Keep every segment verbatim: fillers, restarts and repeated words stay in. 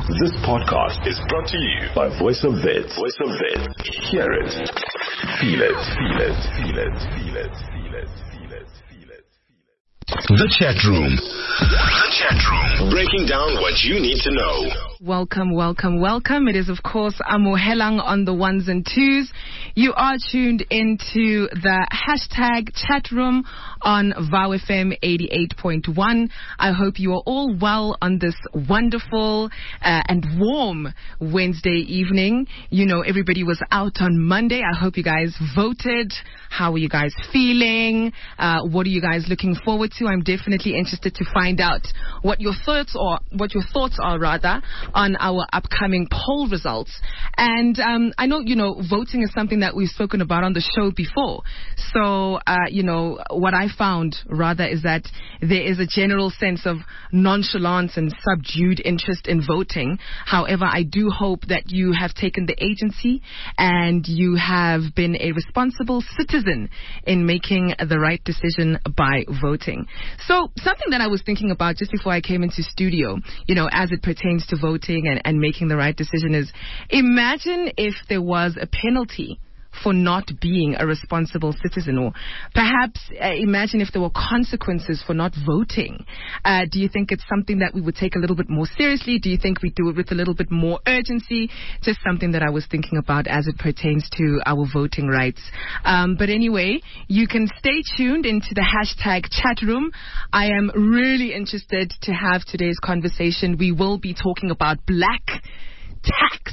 This podcast is brought to you by Voice of Wits. Voice of Wits. Hear it. Feel it. Feel it. Feel it. Feel it. Feel it. Feel it. Feel it. The chat room. The chat room. Breaking down what you need to know. Welcome, welcome, welcome. It is, of course, Amohelang on the ones and twos. You are tuned into the hashtag chat room on V O W F M eighty-eight point one. I hope you are all well on this wonderful uh, and warm Wednesday evening. You know, everybody was out on Monday. I hope you guys voted. How are you guys feeling? Uh, what are you guys looking forward to? I'm definitely interested to find out what your thoughts or what your thoughts are rather on our upcoming poll results. And um, I know, you know, voting is something that we've spoken about on the show before. So, uh, you know, what I found rather is that there is a general sense of nonchalance and subdued interest in voting. However, I do hope that you have taken the agency and you have been a responsible citizen in making the right decision by voting. So something that I was thinking about just before I came into studio, you know, as it pertains to voting and, and making the right decision is, imagine if there was a penalty for not being a responsible citizen, or perhaps uh, imagine if there were consequences for not voting. Uh, do you think it's something that we would take a little bit more seriously? Do you think we do it with a little bit more urgency? Just something that I was thinking about as it pertains to our voting rights. Um, but anyway, you can stay tuned into the hashtag chat room. I am really interested to have today's conversation. We will be talking about black tax.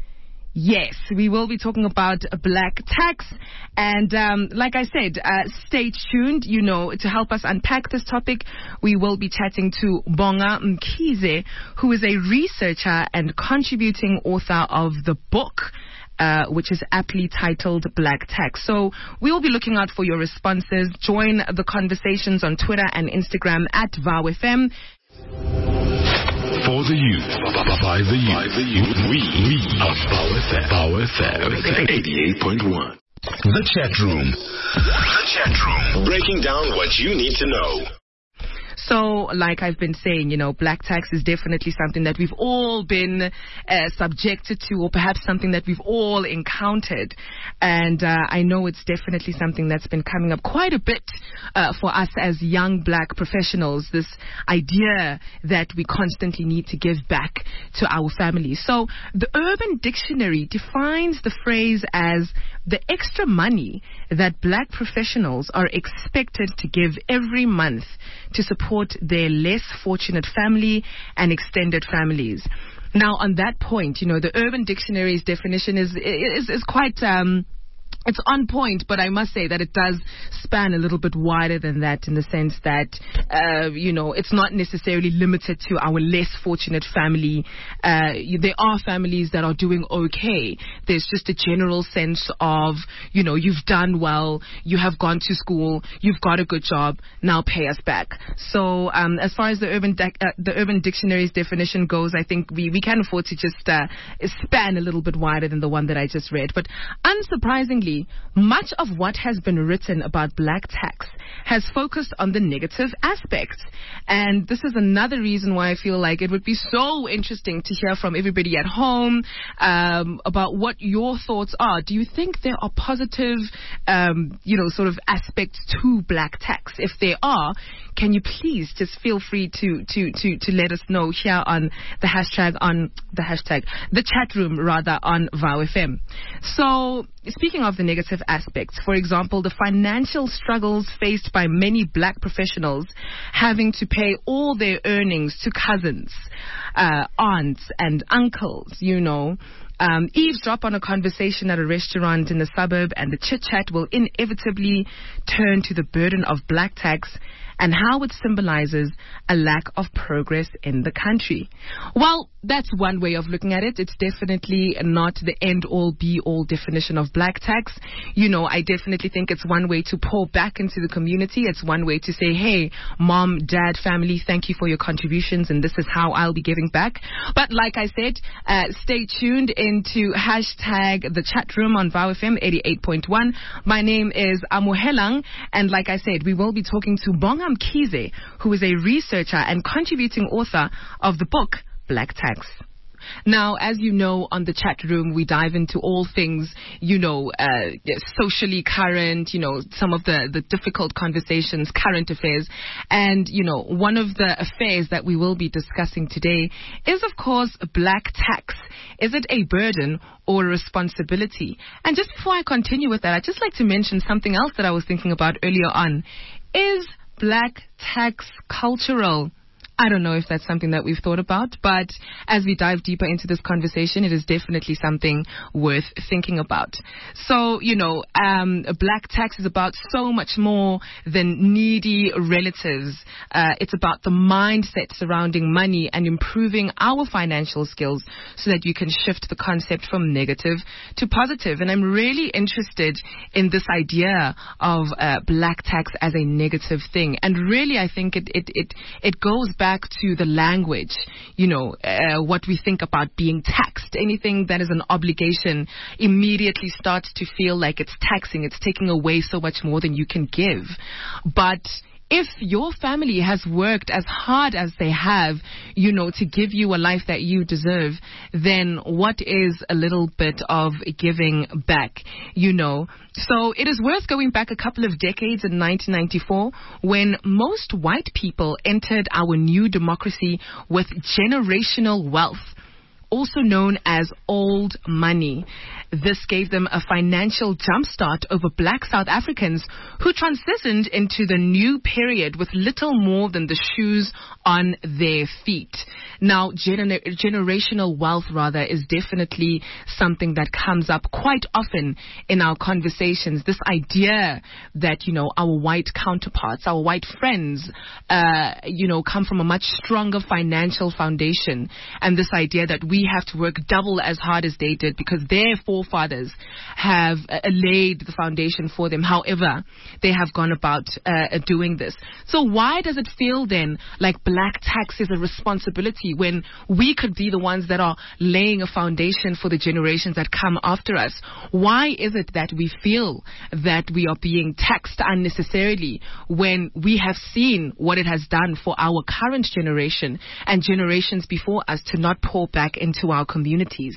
Yes, we will be talking about black tax. And um, like I said, uh, stay tuned, you know, to help us unpack this topic. We will be chatting to Bonga Mkhize, who is a researcher and contributing author of the book, Uh, which is aptly titled Black Tax. So we'll be looking out for your responses. Join the conversations on Twitter and Instagram at V O W F M. For the youth, by the youth, by the youth, we, we are V O W F M, V O W F M eighty-eight point one. The chat room. The chat room. Breaking down what you need to know. So, like I've been saying, you know, black tax is definitely something that we've all been uh, subjected to, or perhaps something that we've all encountered. And uh, I know it's definitely something that's been coming up quite a bit uh, for us as young black professionals, this idea that we constantly need to give back to our families. So the Urban Dictionary defines the phrase as the extra money that black professionals are expected to give every month to support their less fortunate family and extended families. Now, on that point, you know, the Urban Dictionary's definition is is, is quite um, it's on point, but I must say that it does span a little bit wider than that, in the sense that, uh, you know, it's not necessarily limited to our less fortunate family. Uh, there are families that are doing okay. There's just a general sense of, you know, you've done well, you have gone to school, you've got a good job, now pay us back. So um, as far as the Urban Dec- uh, the Urban Dictionary's definition goes, I think we, we can afford to just uh, span a little bit wider than the one that I just read. But unsurprisingly, much of what has been written about black tax has focused on the negative aspects. And this is another reason why I feel like it would be so interesting to hear from everybody at home um, about what your thoughts are. Do you think there are positive, um, you know, sort of aspects to black tax? If there are, can you please just feel free to, to, to, to let us know here on the hashtag, on the hashtag, the chat room rather, on V O W F M. So, speaking of the negative aspects, for example, the financial struggles faced by many black professionals having to pay all their earnings to cousins, uh, aunts and uncles, you know. Um, eavesdrop on a conversation at a restaurant in the suburb and the chit-chat will inevitably turn to the burden of black tax and how it symbolizes a lack of progress in the country. Well, that's one way of looking at it. It's definitely not the end-all, be-all definition of black tax. You know, I definitely think it's one way to pour back into the community. It's one way to say, hey, mom, dad, family, thank you for your contributions, and this is how I'll be giving back. But like I said, uh, stay tuned into hashtag the chat room on V O W F M eighty-eight point one. My name is Amohelang, and like I said, we will be talking to Bonga Mkhize, who is a researcher and contributing author of the book Black Tax. Now, as you know, on the chat room, we dive into all things, you know, uh, socially current, you know, some of the, the difficult conversations, current affairs. And, you know, one of the affairs that we will be discussing today is, of course, black tax. Is it a burden or a responsibility? And just before I continue with that, I'd just like to mention something else that I was thinking about earlier on. Is black tax cultural? I don't know if that's something that we've thought about, but as we dive deeper into this conversation, it is definitely something worth thinking about. So, you know, um, black tax is about so much more than needy relatives. Uh, it's about the mindset surrounding money and improving our financial skills so that you can shift the concept from negative to positive. And I'm really interested in this idea of uh, black tax as a negative thing. And really, I think it, it, it, it goes back Back to the language, you know, uh, what we think about being taxed. Anything that is an obligation immediately starts to feel like it's taxing. It's taking away so much more than you can give. But if your family has worked as hard as they have, you know, to give you a life that you deserve, then what is a little bit of giving back, you know? So it is worth going back a couple of decades in nineteen ninety-four when most white people entered our new democracy with generational wealth, also known as old money. This gave them a financial jumpstart over black South Africans who transitioned into the new period with little more than the shoes on their feet. Now, gener- generational wealth, rather, is definitely something that comes up quite often in our conversations. This idea that, you know, our white counterparts, our white friends, uh, you know, come from a much stronger financial foundation. And this idea that we We have to work double as hard as they did because their forefathers have uh, laid the foundation for them. However, they have gone about uh, doing this. So why does it feel then like black tax is a responsibility when we could be the ones that are laying a foundation for the generations that come after us? Why is it that we feel that we are being taxed unnecessarily when we have seen what it has done for our current generation and generations before us to not pour back into into our communities?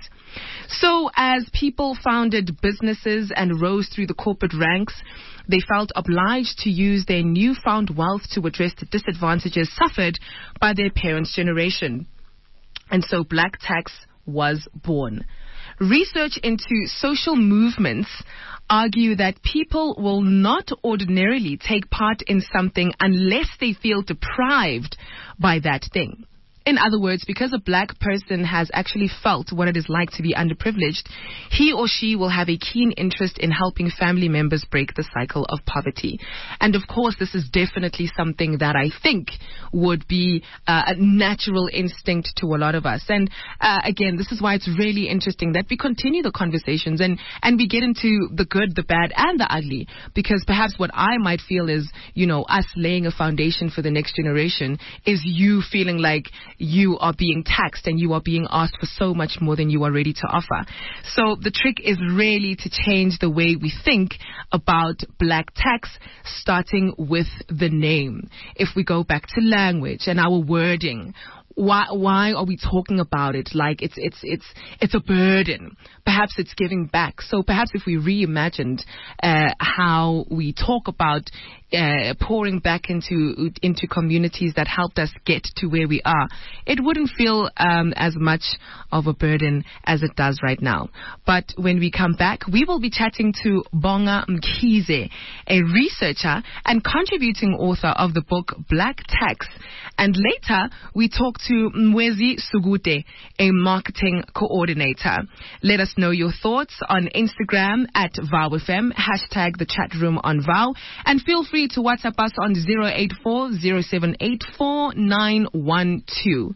So as people founded businesses and rose through the corporate ranks, they felt obliged to use their newfound wealth to address the disadvantages suffered by their parents' generation. And so black tax was born. Research into social movements argue that people will not ordinarily take part in something unless they feel deprived by that thing. In other words, because a black person has actually felt what it is like to be underprivileged, he or she will have a keen interest in helping family members break the cycle of poverty. And of course, this is definitely something that I think would be uh, a natural instinct to a lot of us. And uh, again, this is why it's really interesting that we continue the conversations and, and we get into the good, the bad, and the ugly. Because perhaps what I might feel is, you know, us laying a foundation for the next generation is you feeling like you are being taxed and you are being asked for so much more than you are ready to offer. So the trick is really to change the way we think about black tax, starting with the name. If we go back to language and our wording, Why, why are we talking about it like it's it's it's it's a burden? Perhaps it's giving back. So perhaps if we reimagined uh, how we talk about uh, pouring back into into communities that helped us get to where we are, it wouldn't feel um, as much of a burden as it does right now. But when we come back, we will be chatting to Bonga Mkhize, a researcher and contributing author of the book Black Tax. And later, we talk to Mwezi Sugute, a marketing coordinator. Let us know your thoughts on Instagram at VowFM, hashtag the chat room on Vow, and feel free to WhatsApp us on zero eight four zero seven eight four nine one two.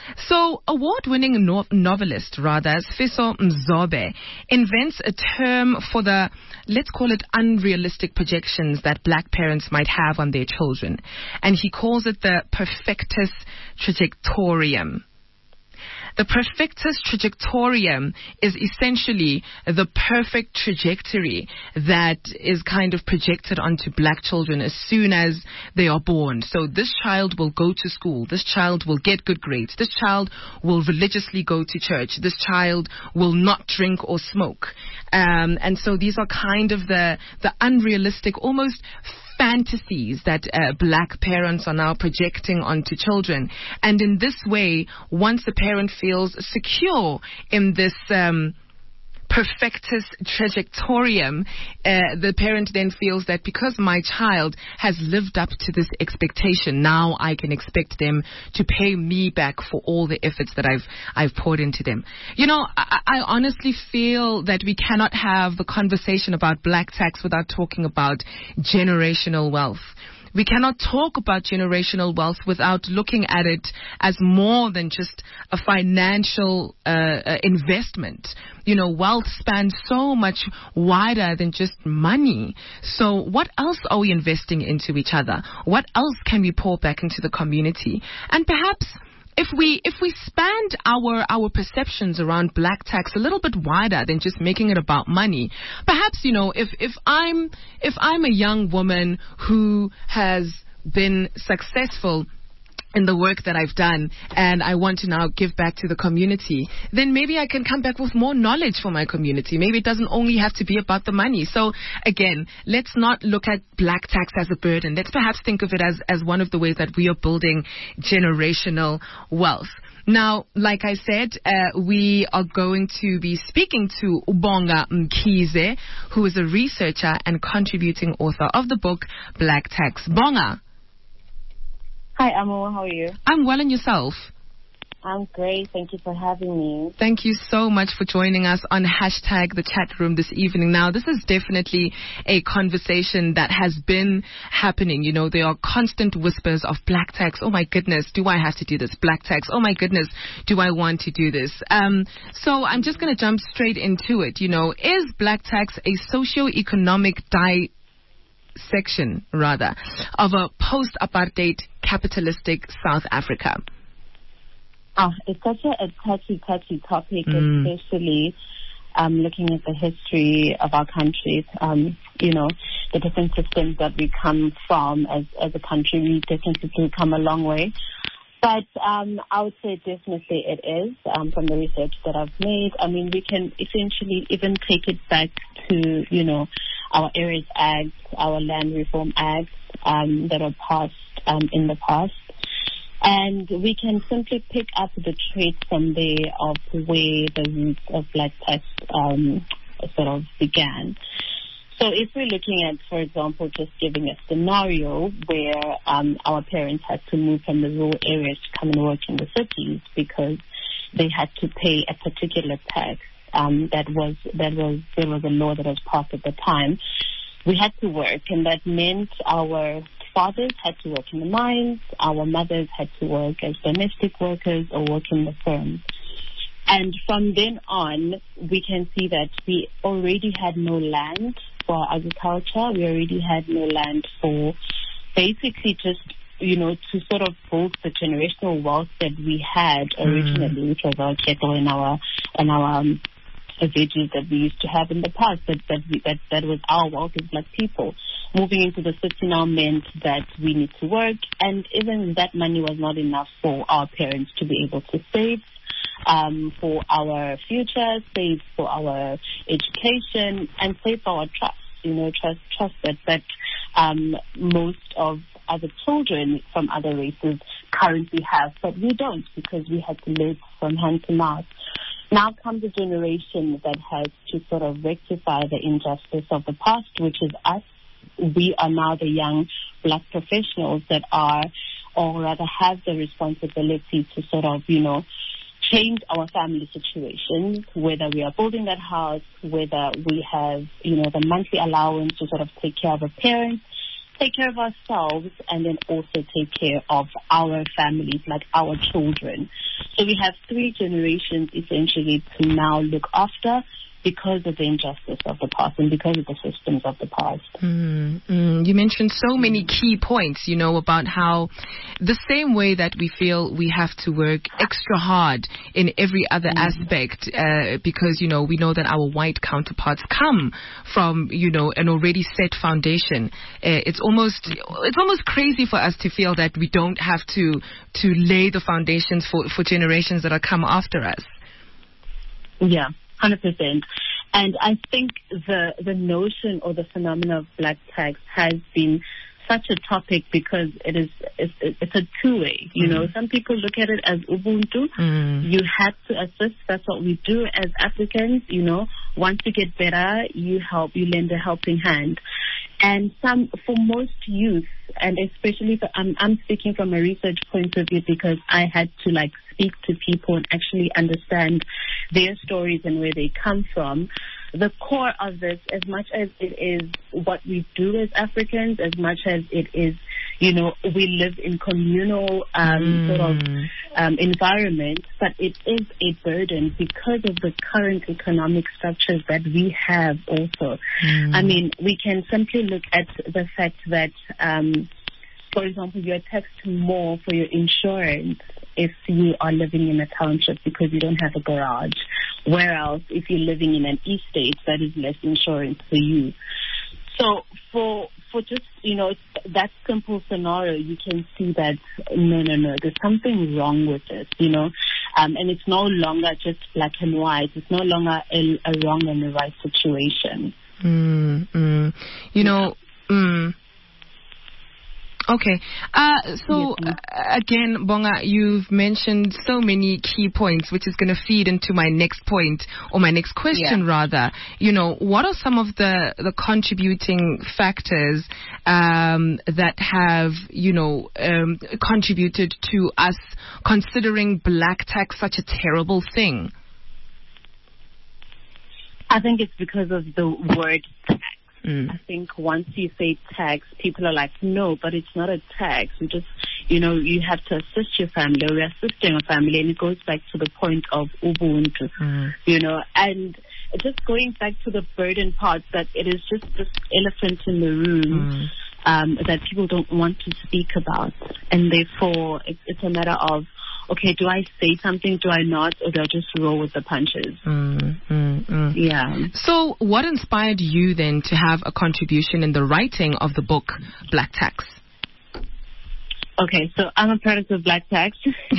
So, award-winning no- novelist, rather, Sifiso Mzobe, invents a term for the, let's call it, unrealistic projections that black parents might have on their children. And he calls it the perfectus trajectorium. The perfectus trajectorium is essentially the perfect trajectory that is kind of projected onto black children as soon as they are born. So this child will go to school. This child will get good grades. This child will religiously go to church. This child will not drink or smoke. Um, and so these are kind of the, the unrealistic, almost fantasies that uh, black parents are now projecting onto children. And in this way, once the parent feels secure in this um, perfectus trajectorium, uh, the parent then feels that because my child has lived up to this expectation, now I can expect them to pay me back for all the efforts that I've I've poured into them. You know, I, I honestly feel that we cannot have the conversation about black tax without talking about generational wealth. We cannot talk about generational wealth without looking at it as more than just a financial uh, uh, investment. You know, wealth spans so much wider than just money. So what else are we investing into each other? What else can we pour back into the community? And perhaps If we if we spanned our our perceptions around black tax a little bit wider than just making it about money, perhaps, you know, if if I'm if I'm a young woman who has been successful in the work that I've done and I want to now give back to the community, then maybe I can come back with more knowledge for my community. Maybe it doesn't only have to be about the money. So again, let's not look at black tax as a burden. Let's perhaps think of it as, as one of the ways that we are building generational wealth. Now, like I said, uh, we are going to be speaking to Ubonga Mkhize, who is a researcher and contributing author of the book Black Tax. Bonga. Hi, Amo. How are you? I'm well, and yourself? I'm great. Thank you for having me. Thank you so much for joining us on hashtag the chat room this evening. Now, this is definitely a conversation that has been happening. You know, there are constant whispers of black tax. Oh, my goodness, do I have to do this? Black tax. Oh, my goodness, do I want to do this? Um, so I'm just going to jump straight into it. You know, is black tax a socio-economic die section, rather, of a post-apartheid capitalistic South Africa? Oh, it's such a, a touchy, touchy topic, mm. especially um, looking at the history of our country. Um, you know, the different systems that we come from as, as a country, we definitely come a long way. But um, I would say definitely it is, um, from the research that I've made. I mean, we can essentially even take it back to, you know, our Areas Act, our Land Reform Act um, that were passed um, in the past. And we can simply pick up the traits from there of where the roots of black tax um, sort of began. So if we're looking at, for example, just giving a scenario where um, our parents had to move from the rural areas to come and work in the cities because they had to pay a particular tax, um, that was that was there was a law that was passed at the time. We had to work, and that meant our fathers had to work in the mines, our mothers had to work as domestic workers or work in the firms. And from then on, we can see that we already had no land for agriculture. We already had no land for basically just, you know, to sort of build the generational wealth that we had originally, mm. which was our cattle and our and our um, veggies that we used to have in the past. That that, we, that that was our wealth as black people. Moving into the city now meant that we need to work, and even that money was not enough for our parents to be able to save um, for our future, save for our education, and save for our trust. You know, trust trust that that um, most of other children from other races currently have, but we don't, because we had to live from hand to mouth. Now comes a generation that has to sort of rectify the injustice of the past, which is us. We are now the young black professionals that are, or rather have the responsibility to sort of, you know, change our family situation, whether we are building that house, whether we have, you know, the monthly allowance to sort of take care of our parents, take care of ourselves, and then also take care of our families, like our children. So we have three generations essentially to now look after, because of the injustice of the past and because of the systems of the past. Mm, mm. You mentioned so many key points, you know, about how the same way that we feel we have to work extra hard in every other mm. aspect uh, because, you know, we know that our white counterparts come from, you know, an already set foundation. Uh, it's almost it's almost crazy for us to feel that we don't have to to lay the foundations for, for generations that are come after us. Yeah. one hundred percent. And I think the the notion or the phenomenon of black tax has been such a topic because it is it's, it's a two-way. You mm. know, some people look at it as Ubuntu. Mm. You have to assist. That's what we do as Africans. You know, once you get better, you help. You lend a helping hand. And some, for most youth, and especially for, I'm, I'm speaking from a research point of view because I had to like speak to people and actually understand their stories and where they come from. The core of this, as much as it is what we do as Africans, as much as it is, you know, we live in communal um, mm. sort of um, environment, but it is a burden because of the current economic structures that we have also. Mm. I mean, we can simply look at the fact that, um, for example, you're taxed more for your insurance if you are living in a township because you don't have a garage. Whereas if you're living in an estate, that is less insurance for you. So for for just, you know, that simple scenario, you can see that, no, no, no, there's something wrong with this, you know. Um, and it's no longer just black and white. It's no longer a, a wrong and a right situation. Mm, mm. You know, mm. Okay. Uh, so, uh, again, Bonga, you've mentioned so many key points, which is going to feed into my next point, or my next question, yeah. rather. You know, what are some of the, the contributing factors um, that have, you know, um, contributed to us considering black tax such a terrible thing? I think it's because of the word tax. Mm. I think once you say tax, people are like, no, but it's not a tax. You just, you know, you have to assist your family, or we're assisting a family, and it goes back to the point of Ubuntu, mm. you know, and just going back to the burden part, that it is just this elephant in the room mm. um, that people don't want to speak about, and therefore it, it's a matter of, okay, do I say something, do I not, or do I just roll with the punches? Mm, mm, mm. Yeah. So what inspired you then to have a contribution in the writing of the book, Black Tax? Okay, so I'm a product of Black Tax.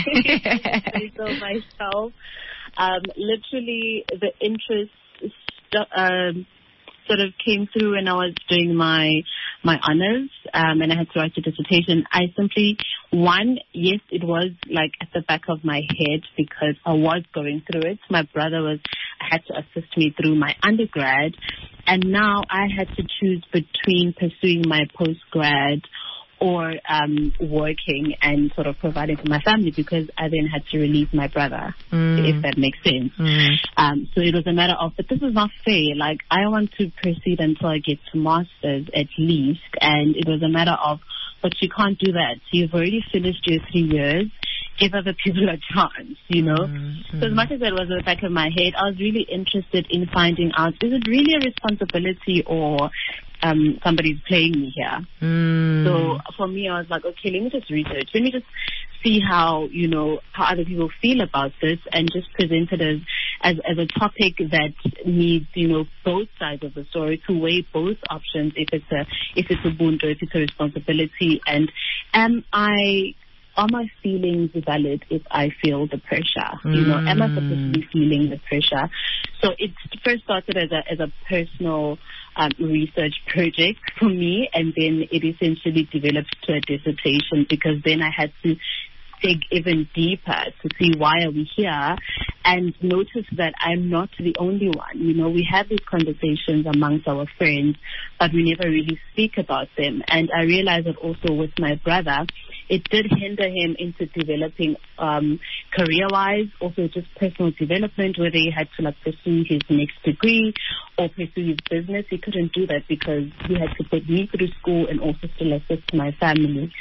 So myself, um, literally the interest st- um, sort of came through when I was doing my my honors, um, and I had to write a dissertation. I simply, one, yes, it was like at the back of my head because I was going through it. My brother was had to assist me through my undergrad, and now I had to choose between pursuing my postgrad or um, working and sort of providing for my family, because I then had to release my brother, mm. if that makes sense. Mm. Um, so it was a matter of, but this is not fair. Like, I want to proceed until I get to master's at least. And it was a matter of, but you can't do that. You've already finished your three years. Give other people a chance, you know. Mm-hmm. So as much as it was at the back of my head, I was really interested in finding out, is it really a responsibility, or um, somebody's playing me here? Mm. So for me, I was like, okay, let me just research. Let me just see how, you know, how other people feel about this, and just present it as, as, as a topic that needs, you know, both sides of the story, to weigh both options, if it's a, if it's Ubuntu, if it's a responsibility, and am I... are my feelings valid if I feel the pressure? Mm. You know, am I supposed to be feeling the pressure? So it first started as a as a personal um, research project for me, and then it essentially developed to a dissertation, because then I had to dig even deeper to see why are we here, and notice that I'm not the only one. You know, we have these conversations amongst our friends, but we never really speak about them. And I realized that also with my brother, it did hinder him into developing um, career-wise, also just personal development, whether he had to like pursue his next degree or pursue his business. He couldn't do that because he had to put me through school and also still assist my family.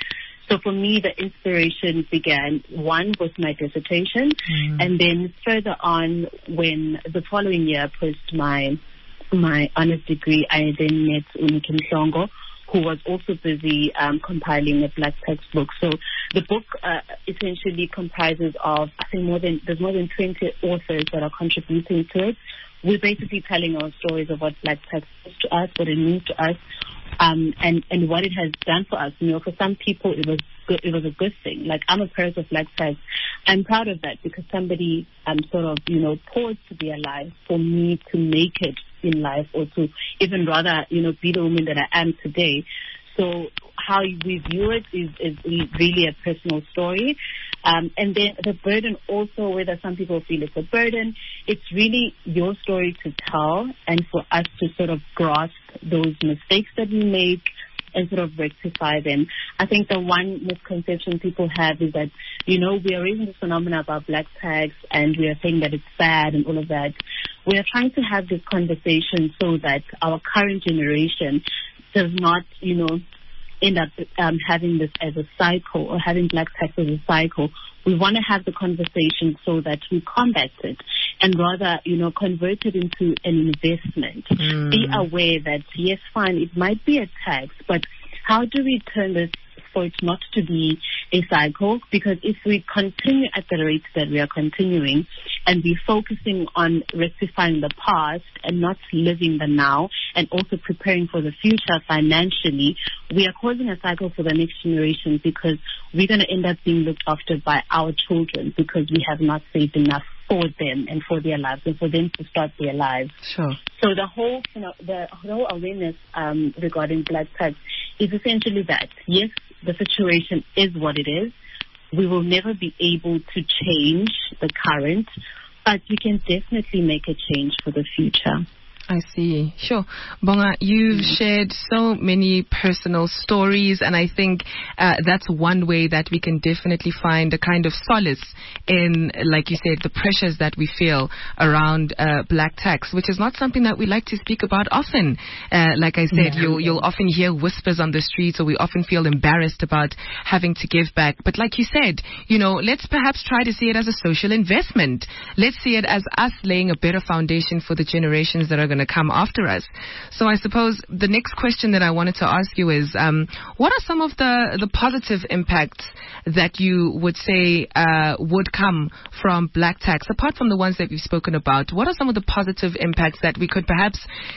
So for me, the inspiration began, one, with my dissertation, mm. and then further on, when the following year I post my my honors degree, I then met Unikin Songo, who was also busy um, compiling a black textbook. So the book uh, essentially comprises of, I think, more than there's more than twenty authors that are contributing to it. We're basically telling our stories of what black text is to us, what it means to us, um, and and what it has done for us. You know, for some people it was good, it was a good thing. Like, I'm a parent of black text. I'm proud of that because somebody um sort of you know paused their life for me to make it in life, or to even rather you know be the woman that I am today. So how we view it is, is really a personal story. Um, and then the burden also, whether some people feel it's a burden, it's really your story to tell, and for us to sort of grasp those mistakes that we make and sort of rectify them. I think the one misconception people have is that, you know, we are raising this phenomenon about black tags and we are saying that it's bad and all of that. We are trying to have this conversation so that our current generation does not, you know, end up um, having this as a cycle, or having black tax as a cycle. We want to have the conversation so that we combat it and rather, you know, convert it into an investment. Mm. Be aware that, yes, fine, it might be a tax, but how do we turn this for it not to be a cycle? Because if we continue at the rate that we are continuing and we're focusing on rectifying the past and not living the now and also preparing for the future financially, we are causing a cycle for the next generation, because we're going to end up being looked after by our children because we have not saved enough for them and for their lives and for them to start their lives. Sure. So the whole, you know, the whole awareness um, regarding black tax is essentially that, yes, the situation is what it is. We will never be able to change the current, but we can definitely make a change for the future. I see. Sure. Bonga, you've mm-hmm. shared so many personal stories, and I think uh, that's one way that we can definitely find a kind of solace in, like you said, the pressures that we feel around uh, black tax, which is not something that we like to speak about often. Uh, like I said, yeah. you'll, you'll often hear whispers on the streets, or we often feel embarrassed about having to give back. But like you said, you know, let's perhaps try to see it as a social investment. Let's see it as us laying a better foundation for the generations that are going to come after us. So I suppose the next question that I wanted to ask you is, um, what are some of the, the positive impacts that you would say uh, would come from black tax, apart from the ones that we've spoken about? What are some of the positive impacts that we could perhaps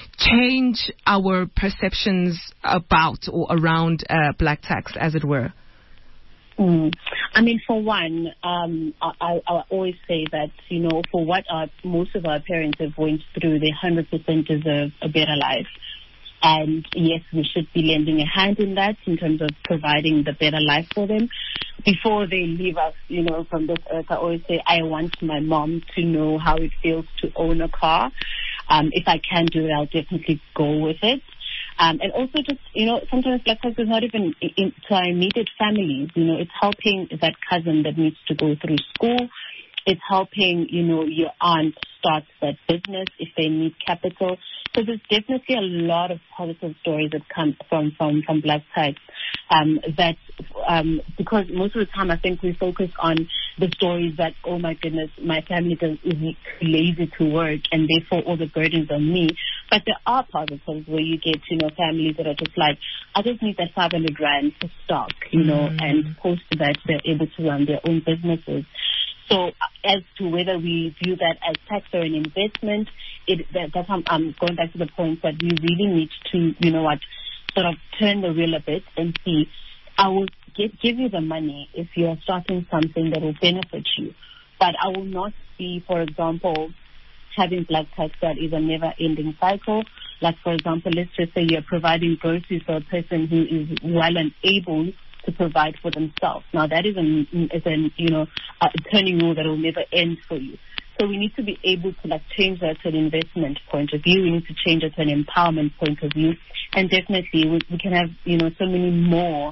change our perceptions about or around uh, black tax, as it were? Mm. I mean, for one, um, I, I always say that, you know, for what our, most of our parents have went through, they one hundred percent deserve a better life. And yes, we should be lending a hand in that in terms of providing the better life for them. Before they leave us, you know, from this earth, I always say I want my mom to know how it feels to own a car. Um, if I can do it, I'll definitely go with it. Um, and also just, you know, sometimes black tax is not even in, to our immediate families. You know, it's helping that cousin that needs to go through school. It's helping, you know, your aunt start that business if they need capital. So there's definitely a lot of positive stories that come from, from, from black tax. Um, that, um, because most of the time I think we focus on the stories that, oh my goodness, my family is lazy to work and therefore all the burdens on me. But there are positives where you get, you know, families that are just like, I just need that five hundred rand for stock, you mm. know, and post that they're able to run their own businesses. So as to whether we view that as tax or an investment, it, that, that's I'm, I'm going back to the point that we really need to, you know what, sort of turn the wheel a bit and see, I will get, give you the money if you are starting something that will benefit you. But I will not be, for example, having black tax that is a never-ending cycle. Like, for example, let's just say you're providing groceries for a person who is well and able to provide for themselves. Now, that is an, is an you know, a turning wheel that will never end for you. So we need to be able to, like, change that to an investment point of view. We need to change it to an empowerment point of view. And definitely we, we can have, you know, so many more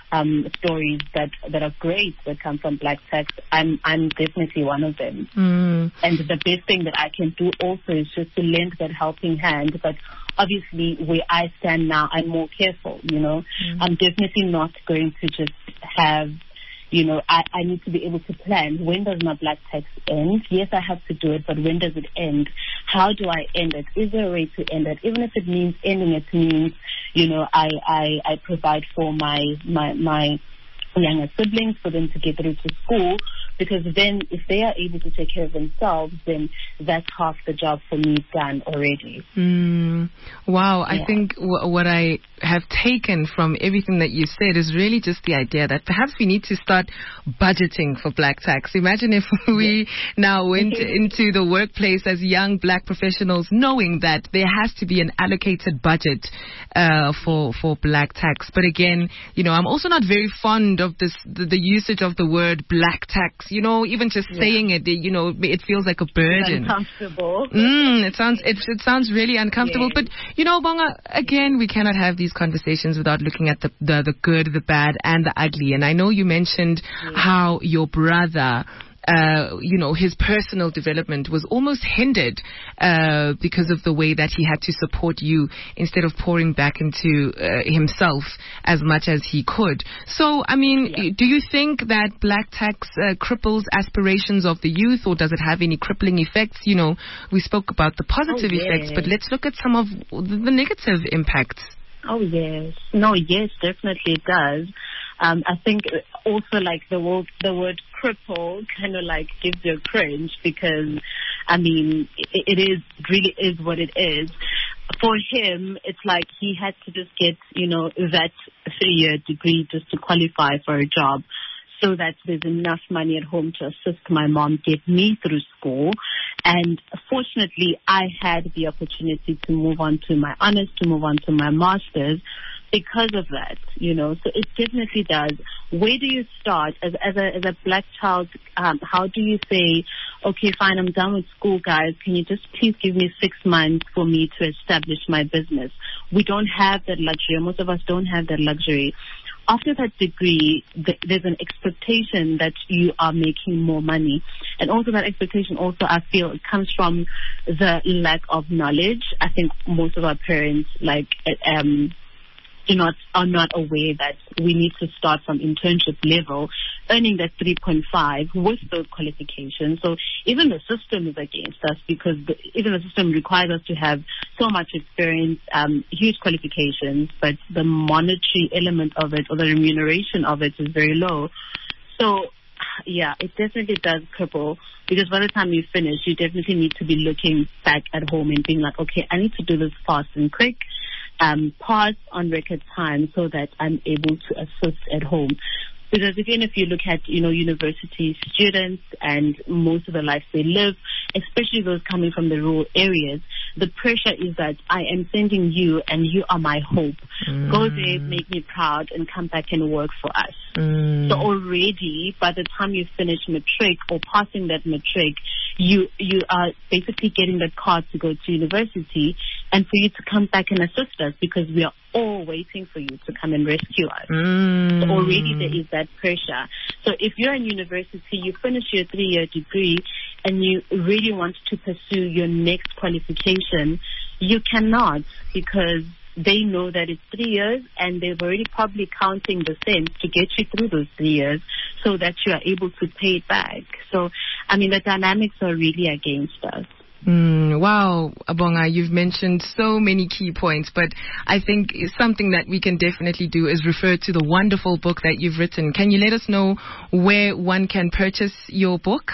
um, stories that, that are great that come from Black Tax. I'm I'm definitely one of them. Mm. And the best thing that I can do also is just to lend that helping hand. But obviously, where I stand now, I'm more careful. You know, mm. I'm definitely not going to just have. You know, I, I need to be able to plan. When does my Black Tax end? Yes, I have to do it, but when does it end? How do I end it? Is there a way to end it? Even if it means ending it means, you know, I, I, I provide for my, my, my younger siblings for them to get through to school, because then if they are able to take care of themselves, then that's half the job for me done already. Mm, wow. Yeah. I think w- what I have taken from everything that you said is really just the idea that perhaps we need to start budgeting for Black Tax. Imagine if we yeah. now went into the workplace as young Black professionals knowing that there has to be an allocated budget uh, for, for Black Tax. But again, you know, I'm also not very fond of this, the, the usage of the word Black Tax. You know, even just yeah. saying it, you know, it feels like a burden. It's uncomfortable. Mm, it sounds it, it sounds really uncomfortable. Yes. But, you know, Bonga, again, we cannot have these conversations without looking at the, the, the good, the bad, and the ugly. And I know you mentioned yes. how your brother... Uh, you know, his personal development was almost hindered uh, because of the way that he had to support you instead of pouring back into uh, himself as much as he could. So, I mean, yeah. do you think that Black Tax uh, cripples aspirations of the youth, or does it have any crippling effects? You know, we spoke about the positive oh, yes. effects, but let's look at some of the negative impacts. Oh, yes. No, yes, definitely it does. Um, I think also like the word, the word cripple kind of like gives you a cringe, because, I mean, it, it is really is what it is. For him, it's like he had to just get, you know, that three-year degree just to qualify for a job, so that there's enough money at home to assist my mom get me through school. And fortunately, I had the opportunity to move on to my honors, to move on to my master's because of that, you know. So it definitely does. Where do you start as, as, a, as a Black child? Um, how do you say, okay, fine, I'm done with school, guys. Can you just please give me six months for me to establish my business? We don't have that luxury. Most of us don't have that luxury. After that degree, th- there's an expectation that you are making more money. And also that expectation also, I feel, it comes from the lack of knowledge. I think most of our parents, like, um, do not, are not aware that we need to start from internship level, earning that three point five with those qualifications. So even the system is against us, because the, even the system requires us to have so much experience, um, huge qualifications, but the monetary element of it, or the remuneration of it, is very low. So, yeah, it definitely does cripple, because by the time you finish, you definitely need to be looking back at home and being like, okay, I need to do this fast and quick. Um, pass on record time so that I'm able to assist at home. Because again, if you look at, you know, university students and most of the lives they live, especially those coming from the rural areas, the pressure is that I am sending you and you are my hope. Mm. Go there, make me proud, and come back and work for us. Mm. So already, by the time you finish matric or passing that matric, you you are basically getting the card to go to university, and for you to come back and assist us, because we are all waiting for you to come and rescue us. Mm. So already there is that pressure. So if you're in university, you finish your three-year degree, and you really want to pursue your next qualification, you cannot, because they know that it's three years and they're already probably counting the cents to get you through those three years so that you are able to pay it back. So, I mean, the dynamics are really against us. Mm, wow, Abonga, you've mentioned so many key points, but I think something that we can definitely do is refer to the wonderful book that you've written. Can you let us know where one can purchase your book?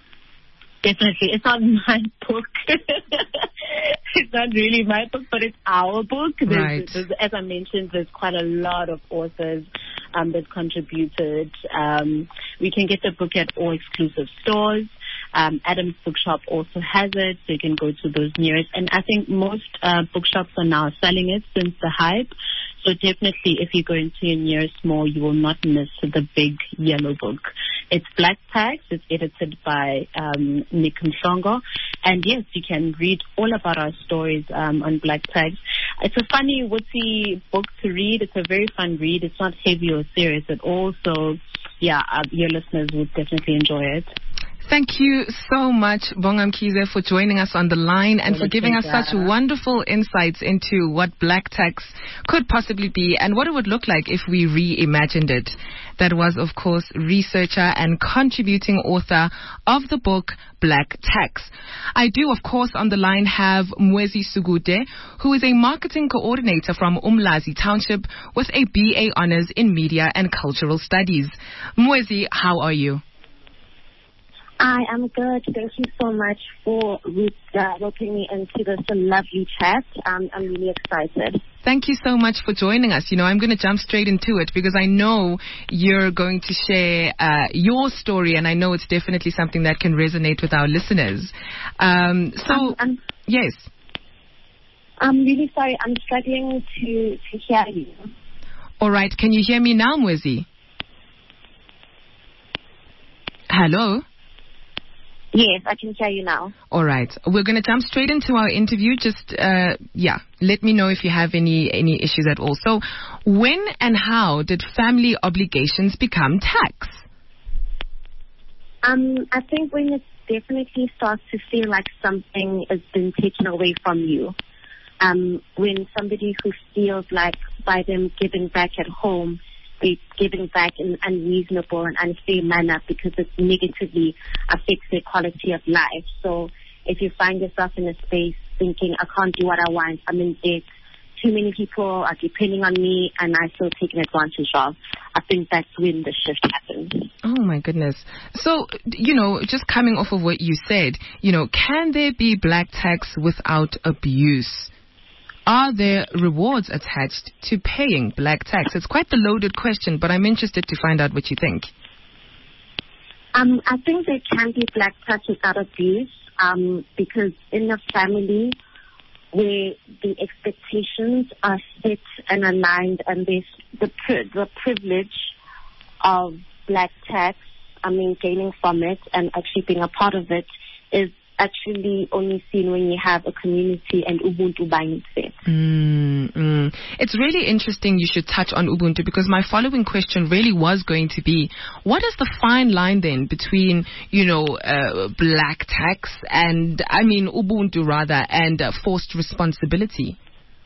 Definitely. It's not my book. It's not really my book, but it's our book. There's, right. there's, as I mentioned, there's quite a lot of authors um, that contributed. Um, we can get the book at all exclusive stores. Um, Adam's Bookshop also has it, so you can go to those nearest. And I think most uh, bookshops are now selling it since the hype. So definitely, if you go into your nearest mall, you will not miss the big yellow book. It's Black Tax. It's edited by um, Nick Mhlongo. And yes, you can read all about our stories um, on Black Tax. it's a funny, witty book to read. It's a very fun read. It's not heavy or serious at all. So, yeah, uh, your listeners would definitely enjoy it. Thank you so much, Bonga Mkhize, for joining us on the line and for giving us such wonderful insights into what black tax could possibly be and what it would look like if we reimagined it. That was, of course, researcher and contributing author of the book Black Tax. I do, of course, on the line have Mwezi Sugude, who is a marketing coordinator from Umlazi Township with a B A Honours in Media and Cultural Studies. Mwezi, how are you? I am good. Thank you so much for uh, welcoming me into this lovely chat. Um, I'm really excited. Thank you so much for joining us. You know, I'm going to jump straight into it because I know you're going to share uh, your story, and I know it's definitely something that can resonate with our listeners. Um, so, um, um, yes. I'm really sorry. I'm struggling to, to hear you. All right. Can you hear me now, Mwezi? Hello? Yes, I can hear you now. All right. We're going to jump straight into our interview. Just, uh, yeah, let me know if you have any, any issues at all. So, when and how did family obligations become tax? Um, I think when it definitely starts to feel like something has been taken away from you. Um, when somebody who feels like by them giving back at home, they're giving back in an unreasonable and unfair manner because it negatively affects their quality of life. So if you find yourself in a space thinking, I can't do what I want, I'm in debt, too many people are depending on me and I feel taken advantage of, I think that's when the shift happens. Oh, my goodness. So, you know, just coming off of what you said, you know, can there be black tax without abuse? Are there rewards attached to paying black tax? It's quite the loaded question, but I'm interested to find out what you think. Um, I think there can be black tax without abuse um, because in a family where the expectations are set and aligned and there's the, pri- the privilege of black tax, I mean, gaining from it and actually being a part of it is actually only seen when you have a community and Ubuntu by itself. Mm, mm. It's really interesting you should touch on Ubuntu because my following question really was going to be, what is the fine line then between, you know, uh, black tax and, I mean, Ubuntu rather, and uh, forced responsibility?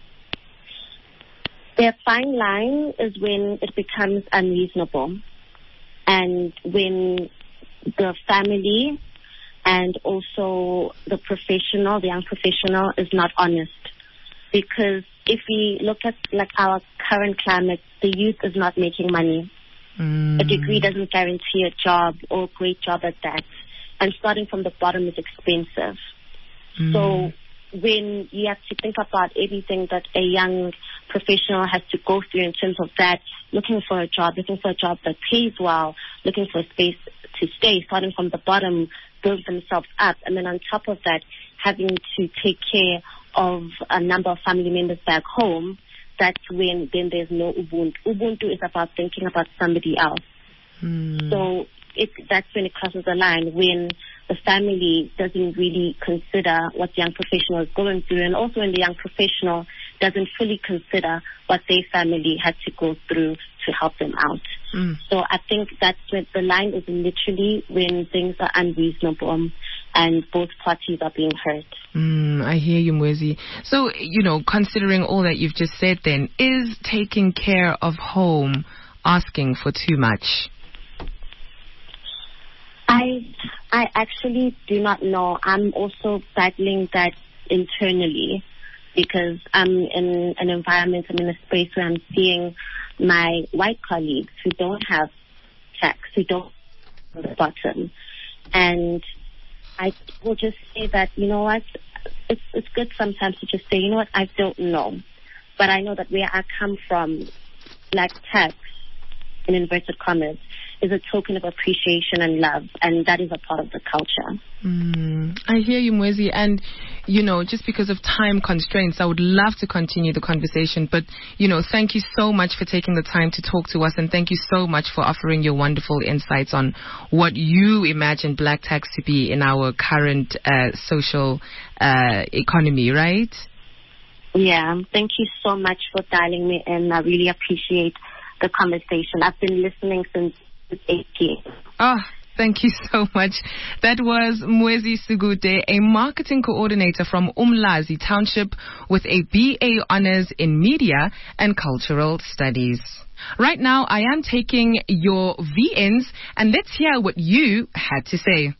The fine line is when it becomes unreasonable and when the family and also the professional, the young professional, is not honest. Because if we look at like our current climate, the youth is not making money. Mm. A degree doesn't guarantee a job or a great job at that. And starting from the bottom is expensive. Mm. So when you have to think about everything that a young professional has to go through in terms of that, looking for a job, looking for a job that pays well, looking for a space to stay, starting from the bottom, build themselves up, and then on top of that, having to take care of a number of family members back home, that's when then there's no Ubuntu. Ubuntu is about thinking about somebody else. Mm. So it, that's when it crosses the line, when the family doesn't really consider what the young professional is going through, and also when the young professional doesn't fully consider what their family had to go through to help them out. Mm. So I think that's when the line is literally when things are unreasonable and both parties are being hurt. Mm, I hear you, Mwezi. So, you know, considering all that you've just said then, is taking care of home asking for too much? I I actually do not know. I'm also battling that internally because I'm in an environment, I'm in a space where I'm seeing my white colleagues who don't have tax, who don't on the bottom. And I will just say that, you know what, it's, it's good sometimes to just say, you know what, I don't know. But I know that where I come from, black tax, in inverted commas, is a token of appreciation and love, and that is a part of the culture. Mm, I hear you, Mwezi, and, you know, just because of time constraints, I would love to continue the conversation, but, you know, thank you so much for taking the time to talk to us, and thank you so much for offering your wonderful insights on what you imagine black tax to be in our current uh, social uh, economy, right? Yeah, thank you so much for dialing me in. I really appreciate the conversation. I've been listening since eight p.m. Oh, thank you so much. That was Mwezi Sugute, a marketing coordinator from Umlazi Township with a B A Honours in Media and Cultural Studies. Right now, I am taking your V Ns, and let's hear what you had to say.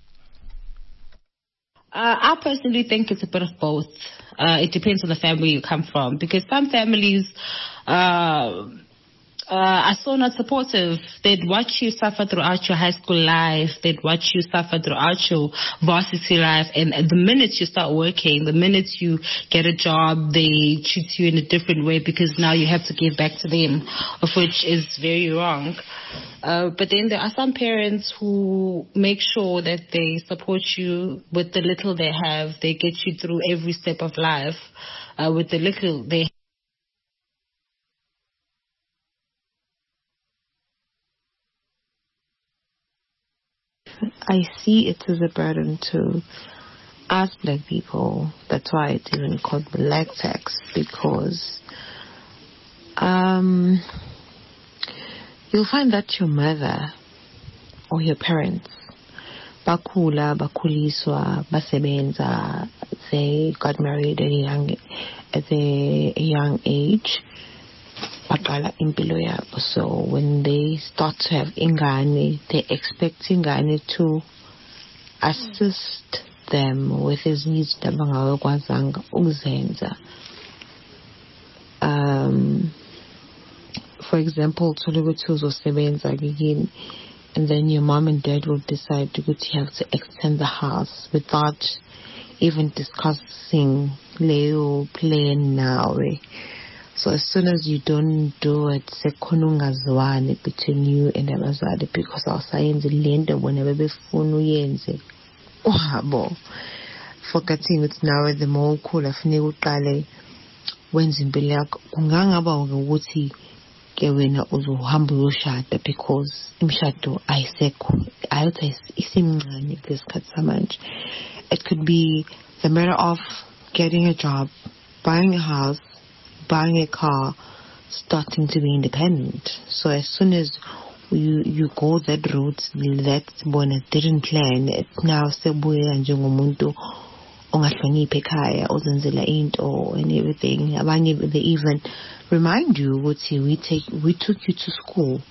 Uh, I personally think it's a bit of both. Uh, it depends on the family you come from, because some families uh, uh, are so not supportive. They'd watch you suffer throughout your high school life. They'd watch you suffer throughout your varsity life. And the minute you start working, the minute you get a job, they treat you in a different way because now you have to give back to them, of which is very wrong. Uh, but then there are some parents who make sure that they support you with the little they have. They get you through every step of life uh, with the little they have. I see it as a burden to us black people. That's why it's even called black tax, because um, you'll find that your mother or your parents, bakula, bakuliswa, basebenza, they got married at a young, at a young age. So when they start to have ingane, they expect ingane to assist them with his needs. Um, for example, and then your mom and dad will decide to have to extend the house without even discussing Leo plan now. So as soon as you don't do it, sekhonungazwane between you and abazali, because our science lenda whenever befunu yenze wabo forgetting it now at the more cool afune uqale wenza impilo yakho kungangaba ukuthi ke wena uzohamba uyoshada, because imshado ayisekho ayithi isimncane kulesikhathi samanje. It could be the matter of getting a job, buying a house, buying a car, starting to be independent. So as soon as you you go that route, that one didn't plan, it now sebuya njengomuntu ongahloniphi ekhaya ozenzela into and everything. Abanye they even remind you ukuthi we take we took you to school,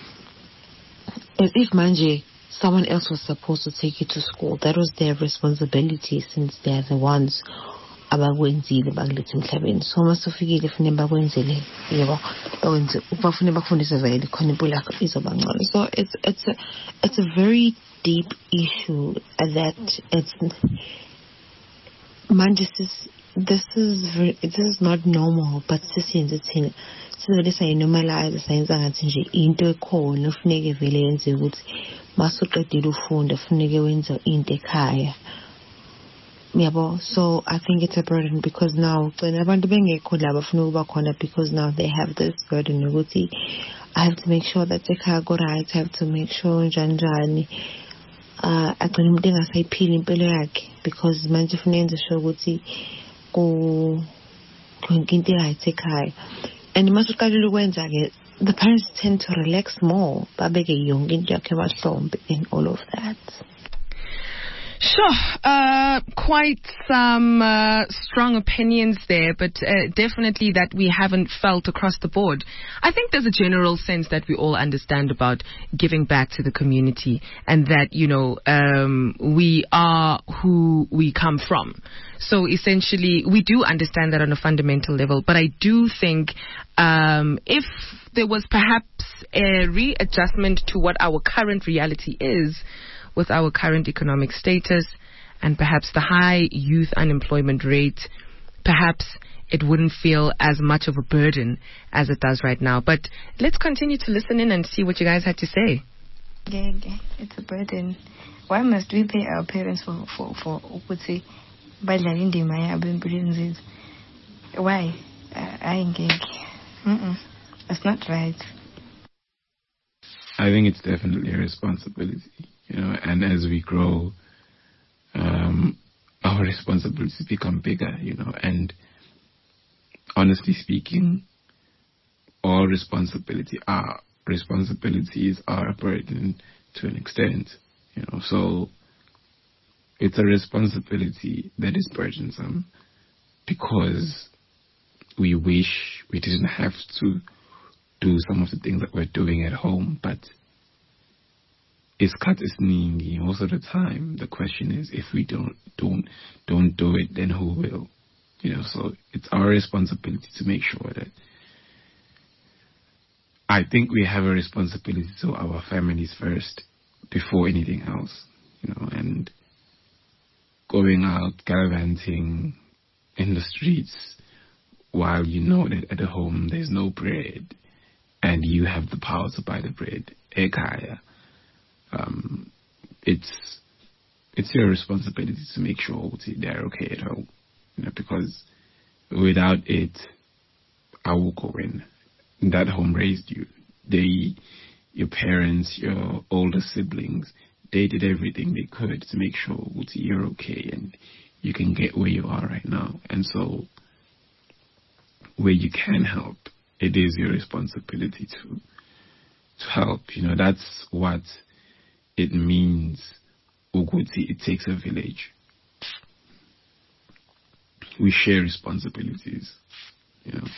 as if manje someone else was supposed to take you to school. That was their responsibility, since they're the ones abakwenzile bakulethe emhlabeni. So masufikile fune bakwenzele yebo bawenze ubafune bakufundise vele khona impilo yakho izoba ngcono. So it's it's a it's a very deep issue that it's manje this this is very, this is not normal, but sisiyenze thina sizole sayinormalize sayenza ngathi nje into ekhona ufuneke vele yenze ukuthi masuqedile ufunda ufuneke wenza into ekhaya. So I think it's a burden, because now because now they have this burden. I have to make sure that the car go right. I have to make sure janjani uh I can say peeling because manje funenza sure ukuthi go into right car. And the parents tend to relax more in all of that. Sure, uh, quite some uh, strong opinions there, but uh, definitely that we haven't felt across the board. I think there's a general sense that we all understand about giving back to the community, and that, you know, um, we are who we come from. So essentially, we do understand that on a fundamental level, but I do think um, if there was perhaps a readjustment to what our current reality is, with our current economic status and perhaps the high youth unemployment rate, perhaps it wouldn't feel as much of a burden as it does right now. But let's continue to listen in and see what you guys had to say. It's a burden. Why must we pay our parents for for for ukuthi badlala indima yabo empilweni zethu? Why? I engage. Mm-mm. That's not right. I think it's definitely a responsibility. You know, and as we grow, um, our responsibilities become bigger, you know, and honestly speaking, all responsibility are responsibilities are a burden to an extent, you know. So it's a responsibility that is burdensome because we wish we didn't have to do some of the things that we're doing at home, but it's cut is ningi. Most of the time, the question is, if we don't don't don't do it, then who will? You know. So it's our responsibility to make sure that. I think we have a responsibility to our families first before anything else, you know, and going out gallivanting in the streets while you know that at home there's no bread and you have the power to buy the bread, ekaya, um, it's it's your responsibility to make sure they're okay at home, you know, because without it, I will go in. That home raised you. They, your parents, your older siblings, they did everything they could to make sure you're okay and you can get where you are right now. And so, where you can help, it is your responsibility to to help. You know, that's what it means. Uguti, it takes a village. We share responsibilities, you know.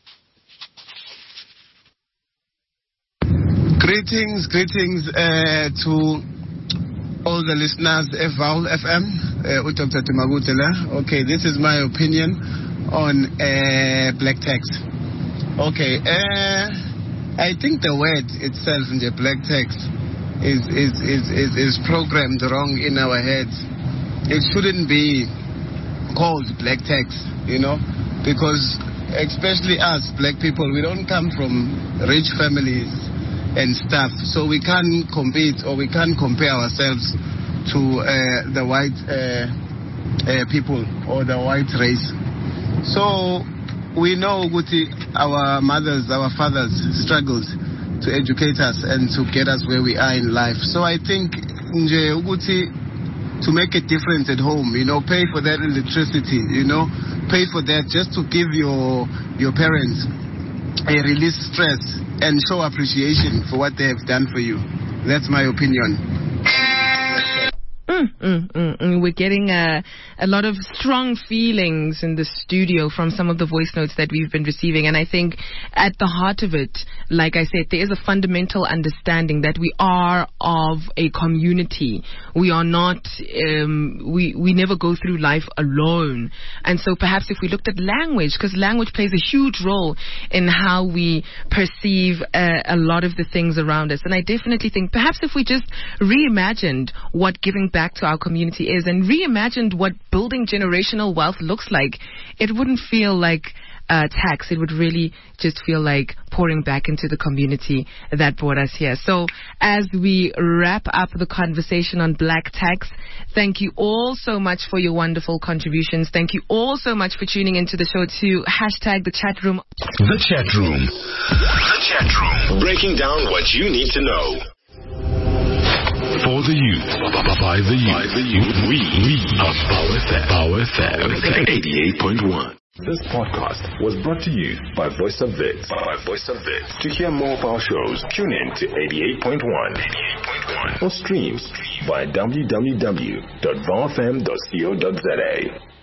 Greetings, greetings uh, to all the listeners of Vowel F M, uh, Doctor Timagutela. Okay, this is my opinion on uh, black tax. Okay, uh, I think the word itself in the black tax is, is, is, is, is programmed wrong in our heads. It shouldn't be called black tax, you know, because especially us black people, we don't come from rich families and stuff, so we can't compete or we can't compare ourselves to uh, the white uh, uh, people or the white race. So we know Uguti, our mothers, our fathers struggled to educate us and to get us where we are in life. So I think nje Uguti, to make a difference at home, you know, pay for that electricity, you know, pay for that just to give your your parents a release stress and show appreciation for what they have done for you. That's my opinion. Mm, mm, mm, mm. We're getting a, a lot of strong feelings in the studio from some of the voice notes that we've been receiving. And I think at the heart of it, like I said, there is a fundamental understanding that we are of a community. We are not, um, we, we never go through life alone. And so perhaps if we looked at language, because language plays a huge role in how we perceive uh, a lot of the things around us. And I definitely think perhaps if we just reimagined what giving back to our community is and reimagined what building generational wealth looks like, it wouldn't feel like uh, tax. It would really just feel like pouring back into the community that brought us here. So as we wrap up the conversation on black tax, thank you all so much for your wonderful contributions. Thank you all so much for tuning into the show to hashtag the chat room. The chat room. The chat room. Breaking down what you need to know. For the youth, by the youth, by the youth, we, we are Power F M, Power F M, eighty-eight point one. This podcast was brought to you by Voice of Wits. By Voice of Wits. To hear more of our shows, tune in to eighty-eight point one or stream via w w w dot vow f m dot co dot z a.